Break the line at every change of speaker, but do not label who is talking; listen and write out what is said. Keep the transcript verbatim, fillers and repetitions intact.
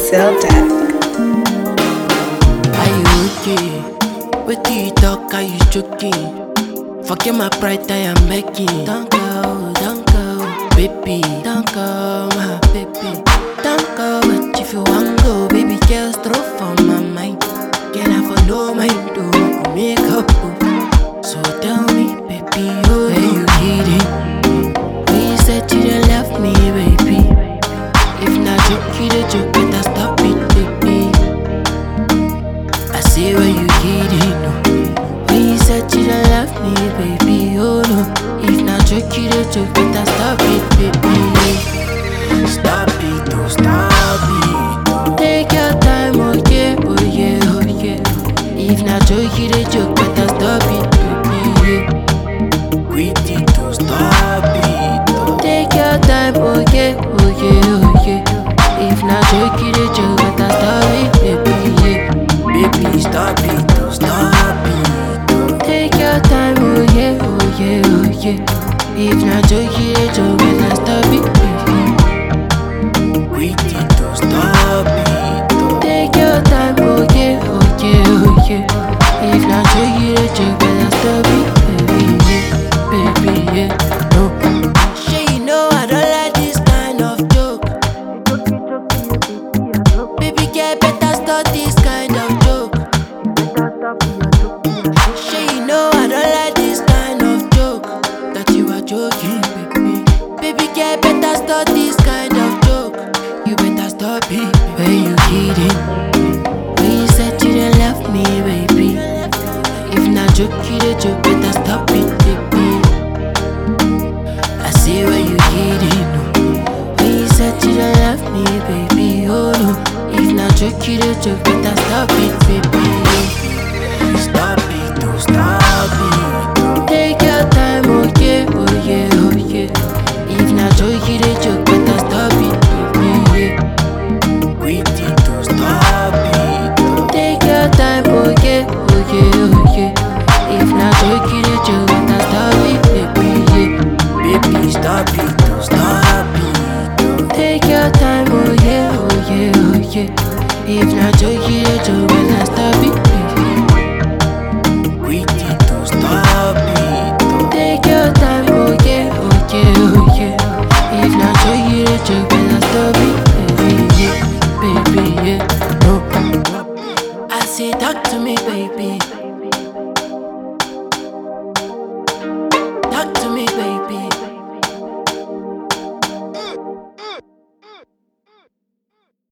Zelda.
Are you okay? With the talk, are you joking? Forget my pride, I am begging. Don't go, don't go, baby. Don't go, my baby. Don't go, but if you want go, baby girl, throw for my mind. Can I follow my do? Make up, so tell me, baby, oh, are you kidding? When you said you didn't love me, baby. If not joke, you the joke, better stop it, baby. I say where you kidding, no. When you said you don't love me, baby, oh no. If not joke, you the joke, better stop it, baby. Stop it, oh stop it. Take your time, oh yeah, oh yeah, oh yeah. If not joke, you the joke, better stop it, baby. Quit it, oh stop it. Take your time, oh yeah, oh yeah, oh yeah. If not joke, you the joke, better stop it, baby. Baby, stop it, oh stop it. Take your time, oh yeah, oh yeah, oh yeah. If not joke, you the joke, better stop it, baby. Quit it, oh stop it. Take your time, oh yeah, oh yeah, oh yeah. If not joke, you the joke, better stop it, baby. Baby, yeah, no. Sure you know I don't like this kind of joke. Baby, get better stop this kind of joke. Sure you know I don't like this kind of joke. That you are joking, baby. Baby, get better stop this kind of joke. You better stop it. Where you kidding? When you said you didn't love me, baby. If not joke, you the joke, better stop it, baby. I say where you kidding, no. When you said you don't love me, baby, oh no. If not joke, you the joke, better stop it, baby. Stop it, oh stop it. Take your time, oh yeah, oh yeah, oh yeah. If not joke, you the joke, better stop it, baby. Quit it, oh stop it. Take your time, oh yeah, oh yeah, oh yeah. If not joke, you the joke, better stop it, baby. Baby, stop it, oh stop it. Take your time, oh yeah, oh yeah, oh yeah. If not joke, you the joke, better stop it, baby. Quit it, oh stop it. Take your time, oh yeah, oh yeah, oh yeah. If not joke, you the joke, better stop it, baby. Baby, yeah, no. I say talk to me, baby. Talk to me, baby.